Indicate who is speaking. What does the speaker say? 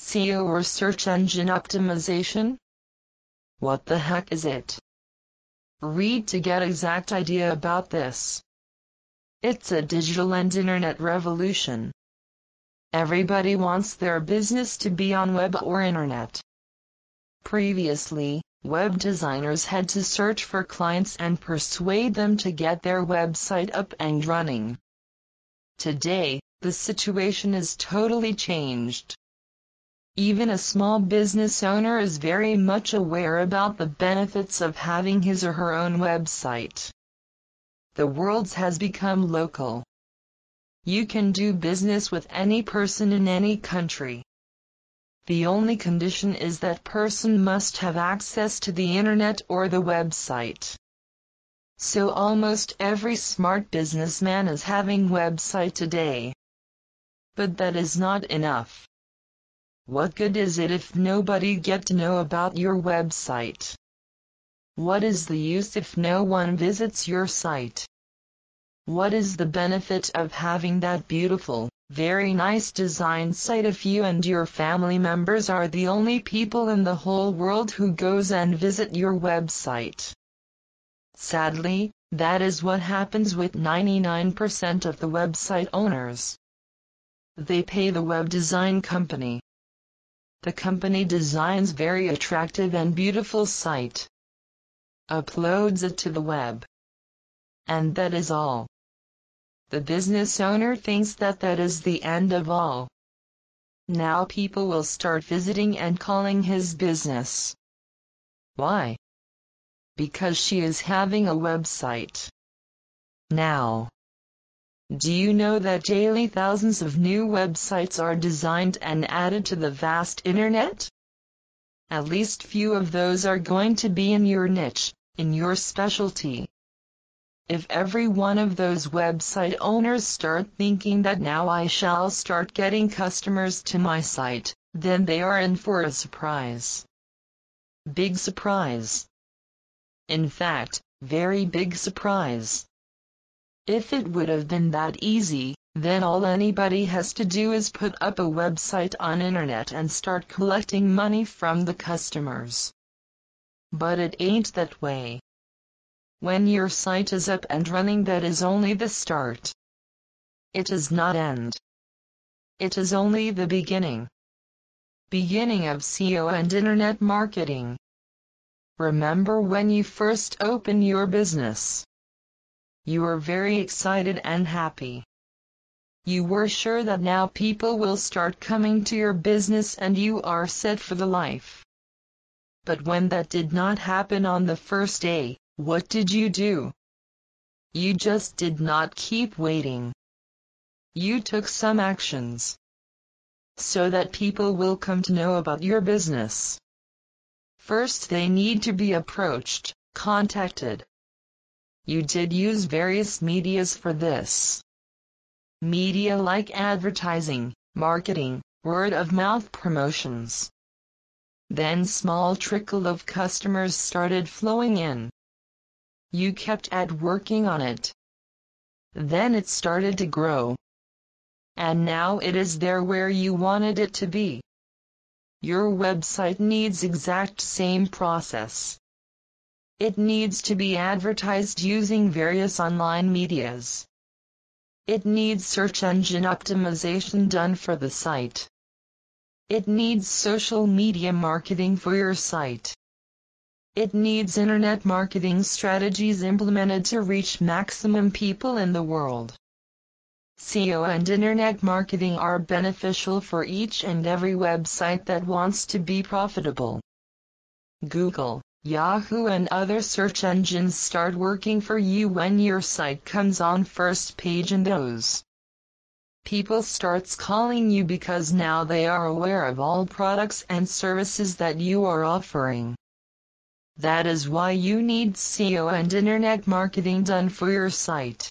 Speaker 1: SEO or search engine optimization? What the heck is it? Read to get exact idea about this. It's a digital and internet revolution. Everybody wants their business to be on web or internet. Previously, web designers had to search for clients and persuade them to get their website up and running. Today, the situation is totally changed. Even a small business owner is very much aware about the benefits of having his or her own website. The world has become local. You can do business with any person in any country. The only condition is that person must have access to the internet or the website. So almost every smart businessman is having website today. But that is not enough. What good is it if nobody get to know about your website? What is the use if no one visits your site? What is the benefit of having that beautiful, very nice design site if you and your family members are the only people in the whole world who goes and visit your website? Sadly, that is what happens with 99% of the website owners. They pay the web design company. The company designs very attractive and beautiful site, uploads it to the web, and that is all. The business owner thinks that that is the end of all. Now people will start visiting and calling his business. Why? Because she is having a website. Now, do you know that daily thousands of new websites are designed and added to the vast internet? At least few of those are going to be in your niche, in your specialty. If every one of those website owners start thinking that now I shall start getting customers to my site, then they are in for a surprise. Big surprise. In fact, very big surprise. If it would have been that easy, then all anybody has to do is put up a website on internet and start collecting money from the customers. But it ain't that way. When your site is up and running, that is only the start. It is not end. It is only the beginning. Beginning of SEO and internet marketing. Remember when you first opened your business? You were very excited and happy. You were sure that now people will start coming to your business and you are set for the life. But when that did not happen on the first day, what did you do? You just did not keep waiting. You took some actions so that people will come to know about your business. First, they need to be approached, contacted. You did use various medias for this. Media like advertising, marketing, word-of-mouth promotions. Then small trickle of customers started flowing in. You kept at working on it. Then it started to grow. And now it is there where you wanted it to be. Your website needs exact same process. It needs to be advertised using various online medias. It needs search engine optimization done for the site. It needs social media marketing for your site. It needs internet marketing strategies implemented to reach maximum people in the world. SEO and internet marketing are beneficial for each and every website that wants to be profitable. Google, Yahoo and other search engines start working for you when your site comes on first page in those. People starts calling you because now they are aware of all products and services that you are offering. That is why you need SEO and internet marketing done for your site.